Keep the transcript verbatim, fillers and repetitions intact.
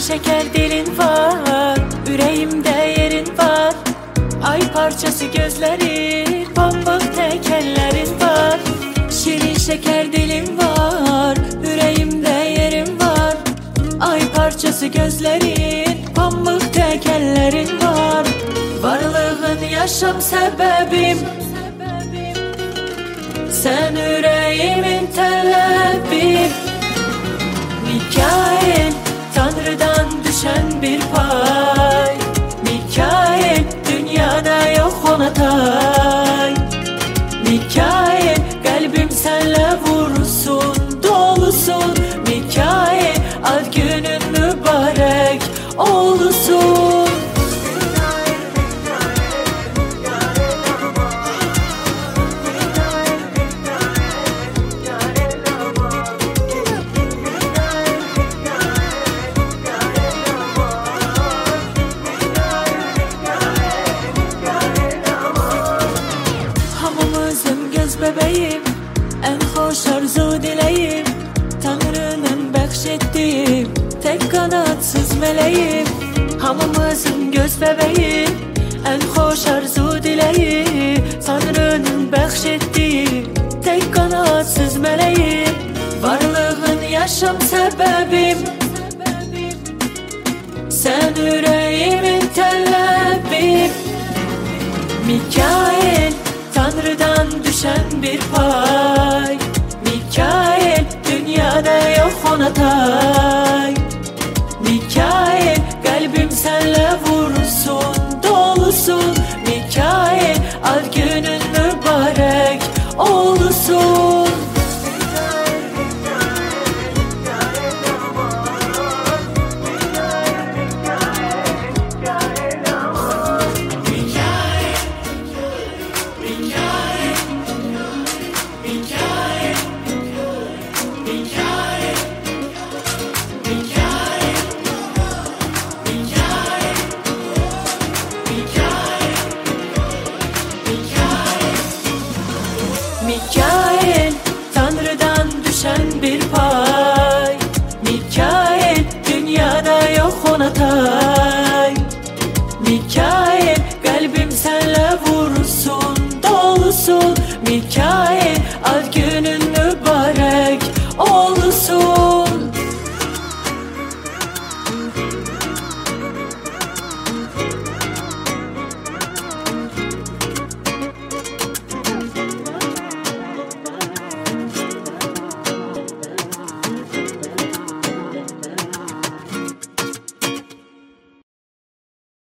şeker dilin var, yüreğimde yerin var. Ay parçası gözlerin, pamuk tek ellerin var. Şirin şeker dilin var, yüreğimde yerin var. Ay parçası gözlerin, pamuk tek ellerin var. Varlığın yaşam sebebim, sen yüreğimin talebim. Mikail, Tanrı'dan düşen bir pay. Mikail, dünyada yok ona tay. Mikail, kalbim senle vursun, dolusun. Mikail, ad günün mübarek olsun. Bebeğim, en hoş arzu dileğim, Tanrı'nın bahşettiği tek kanatsız meleğim. Hamımızın göz bebeği, en hoş arzu dileği, Tanrı'nın bahşettiği tek kanatsız meleğim. Varlığın yaşam sebebim, sen yüreğimin talebim. Mikail, Tanrı'dan düşen bir pay.